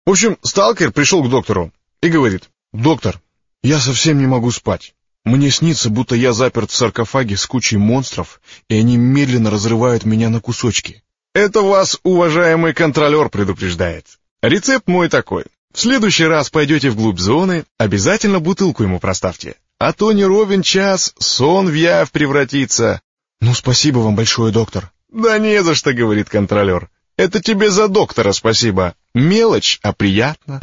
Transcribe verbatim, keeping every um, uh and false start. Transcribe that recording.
В общем, сталкер пришел к доктору и говорит: «Доктор, я совсем не могу спать. Мне снится, будто я заперт в саркофаге с кучей монстров, и они медленно разрывают меня на кусочки». Это вас, уважаемый контролер, предупреждает. Рецепт мой такой. В следующий раз пойдете вглубь зоны, обязательно бутылку ему проставьте. А то не ровен час, сон в явь превратится. Ну, спасибо вам большое, доктор. Да не за что, говорит контролер. Это тебе за доктора спасибо. Мелочь, а приятно.